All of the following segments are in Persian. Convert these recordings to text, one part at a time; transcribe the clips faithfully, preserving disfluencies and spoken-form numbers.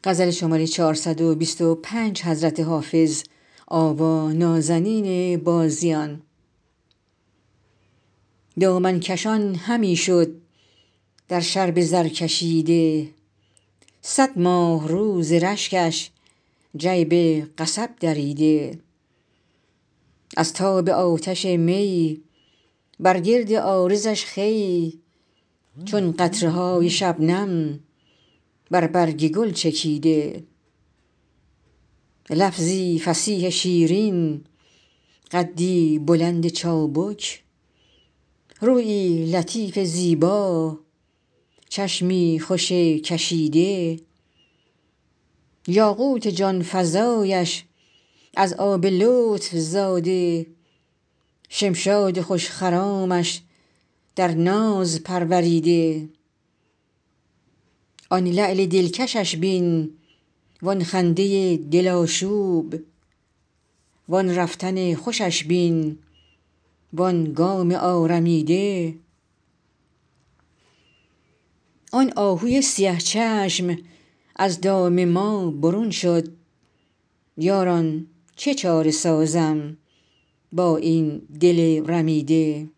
دامن کشان همی شد در شرب زر کشیده صد ماه رو ز رشکش جیب قصب دریده از تاب آتش می بر گرد عارضش خوی چون قطره های شبنم بر برگ گل چکیده لفظی فصیح شیرین قدی بلند چابک رویی لطیف زیبا چشمی خوش کشیده یاقوت جان فزایش از آب لطف زاده شمشاد خوش خرامش در ناز پروریده آن لعل دلکشش بین وان خنده دل آشوب وان رفتن خوشش بین وان گام آرمیده آن آهوی سیه چشم از دام ما برون شد یاران چه چاره سازم با این دل رمیده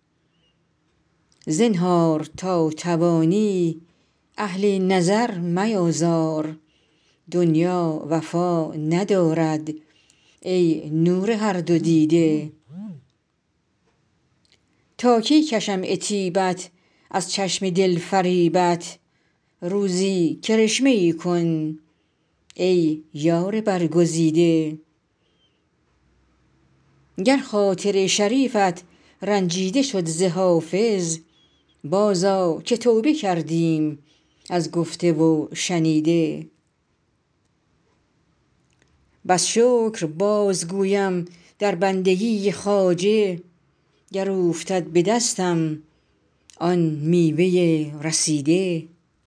زنهار تا توانی اهل نظر میازار دنیا وفا ندارد ای نور هر دو دیده تا کی کشم عتیبت از چشم دلفریبت روزی کرشمه ای کن ای یار برگزیده گر خاطر شریفت رنجیده شد ز حافظ بازآ که توبه کردیم از گفته و شنیده بس شکر باز گویم در بندگی خواجه گر اوفتد به دستم آن میوه رسیده